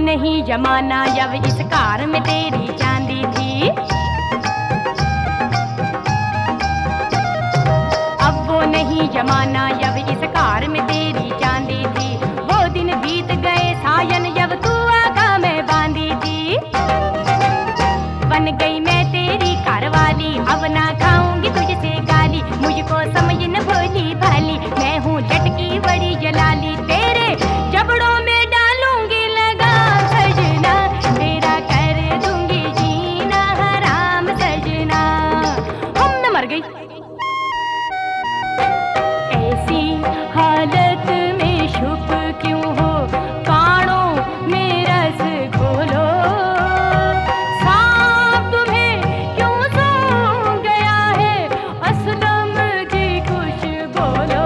नहीं जमाना जब इस कार में तेरी चांदी थी। अब वो नहीं जमाना जब इस कार में तेरी चांदी थी। वो दिन बीत गए सायन जब तू आगा में बांधी थी। बन गई मैं तेरी कारवाली, अब ना खाऊंगी तुझसे गाली। मुझको समझ न भोली भाली, मैं हूँ लटकी बड़ी जलाली। तेरे जबड़ों में डालूंगी लगा सजना, तेरा कर दूंगी जीना हराम सजना। हम मैं मर गई। ऐसी हालत में छुप क्यों हो, कानों में रस घोलो। सांप तुम्हें क्यों सूंघ गया है, असलम जी कुछ बोलो।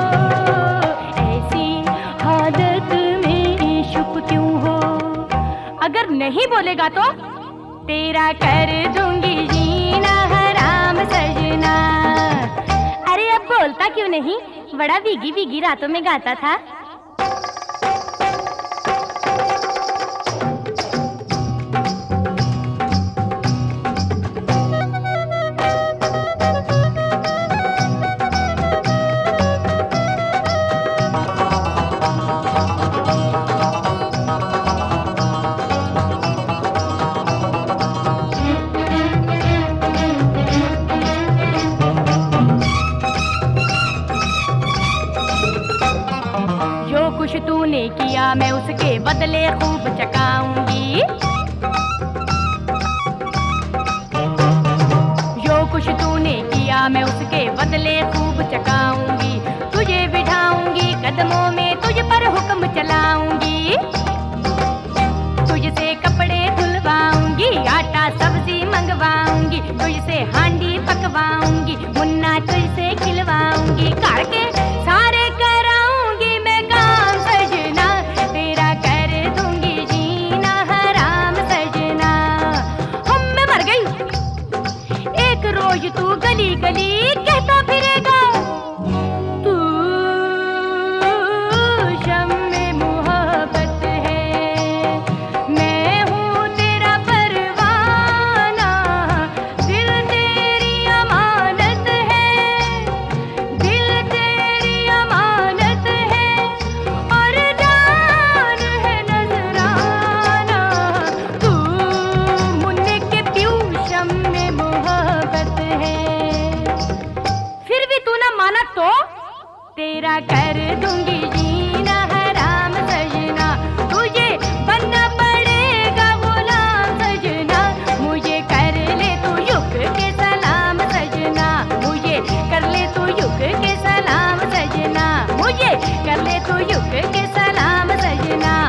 ऐसी हालत में छुप क्यों हो, अगर नहीं बोलेगा तो तेरा कर दूंगी जीना हराम सजना। अरे अब बोलता क्यों नहीं, बड़ा भीगी भीगी रातों में गाता था। जो कुछ तूने किया मैं उसके बदले खूब चकाऊंगी। जो कुछ तूने किया मैं उसके बदले खूब चकाऊंगी। तुझे बिठाऊंगी कदमों में, तुझ पर हुक्म चलाऊंगी। तुझसे कपड़े धुलवाऊंगी, आटा सब्जी मंगवाऊंगी। तुझसे हांडी पकवाऊंगी, मुन्ना तुझसे खिलवाऊंगी। घर के सारे कराऊंगी मैं काम सजना, तेरा कर दूंगी जीना हराम सजना। हम मैं मर गई। एक रोज तू गली गली कहता फिरेगा, तू शम्मे मोहब्बत है, मैं हूँ तेरा परवाना। दिल तेरी अमानत है, दिल तेरी अमानत है, और जान है नजराना। तू मुन्ने के प्यू शम्मे मोहब्बत है। फिर भी तू ना माना तो तेरा कर दूंगी जीना हराम सजना। तुझे बनना पड़ेगा गुलाम सजना, मुझे कर ले तू युग के सलाम सजना। मुझे कर ले तू युग के सलाम सजना, मुझे कर ले तू युग के सलाम सजना।